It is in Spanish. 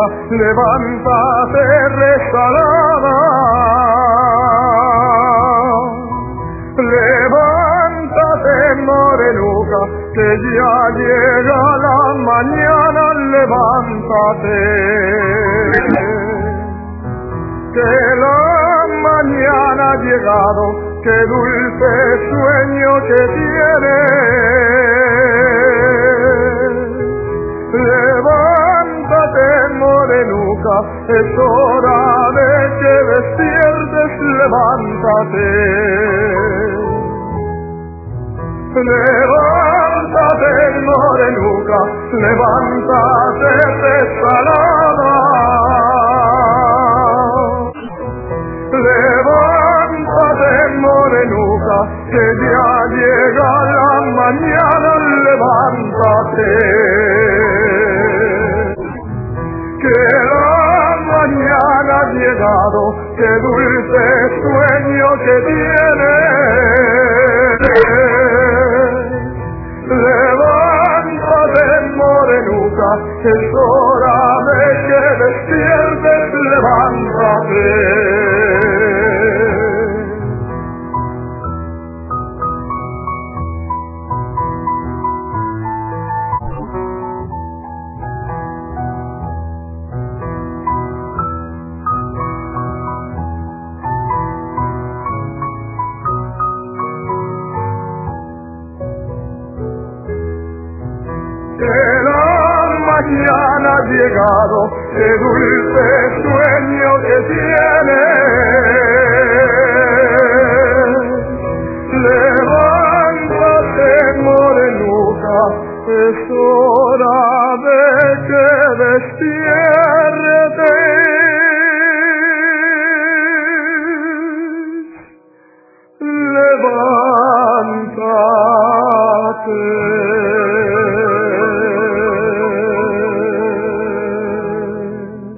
levántate rezagada. Levántate, morenuca, que ya llega la mañana, levántate. Que la mañana ha llegado, qué dulce sueño que tienes. Levántate, morenuca, es hora de que despiertes, levántate. Levántate, morenuca, levántate desalada. Levántate, morenuca, que ya llega la mañana, levántate. Que la mañana ha llegado, qué dulce sueño que tienes. Levántate, morenuca, es hora de que despiertes, levántate. Que la mañana ha llegado, qué dulce sueño que tienes. Levántate, morenuca, es hora de que despiertes. Levántate.